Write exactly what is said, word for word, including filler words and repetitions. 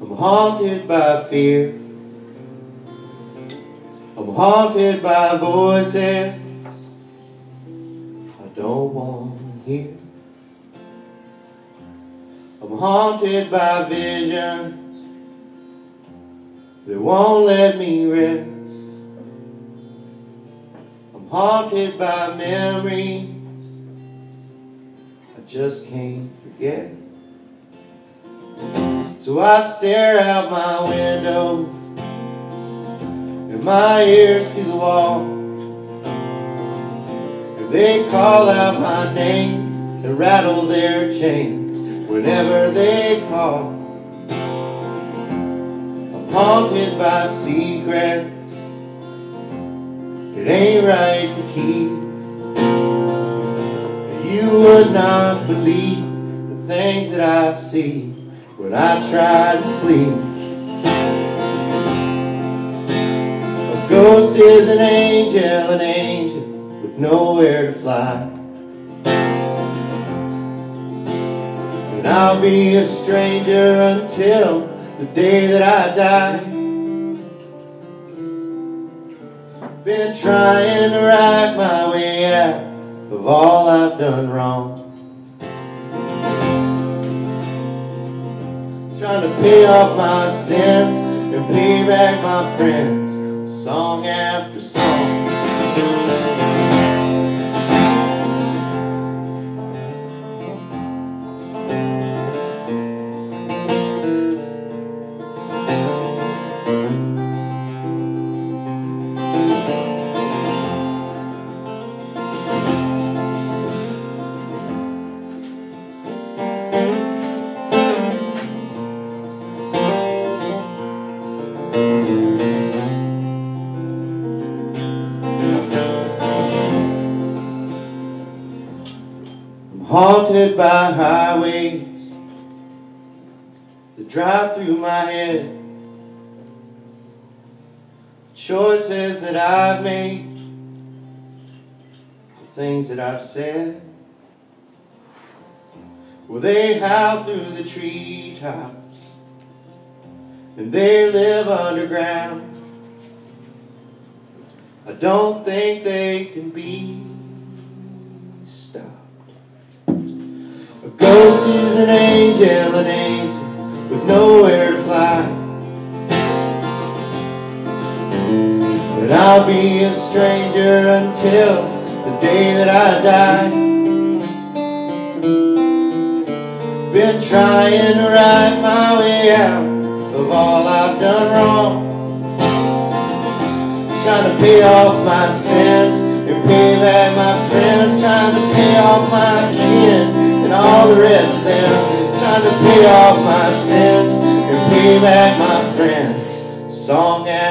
I'm haunted by fear. I'm haunted by voices I don't want to hear. I'm haunted by visions that won't let me rest. I'm haunted by memories I just can't forget. So I stare out my window and my ears to the wall, and they call out my name and rattle their chains whenever they call. I'm haunted by secrets it ain't right to keep. You would not believe the things that I see when I try to sleep. A ghost is an angel, an angel with nowhere to fly. And I'll be a stranger until the day that I die. Been trying to write my way out of all I've done wrong, trying to pay off my sins and pay back my friends, song after song. Haunted by highways that drive through my head, choices that I've made, the things that I've said. Well, they howl through the treetops and they live underground. I don't think they can be stopped. A ghost is an angel, an angel with nowhere to fly. But I'll be a stranger until the day that I die. Been trying to write my way out of all I've done wrong, trying to pay off my sins and pay back my friends, trying to pay off my kin and all the rest of them, trying to pay off my sins and pay back my friends, song after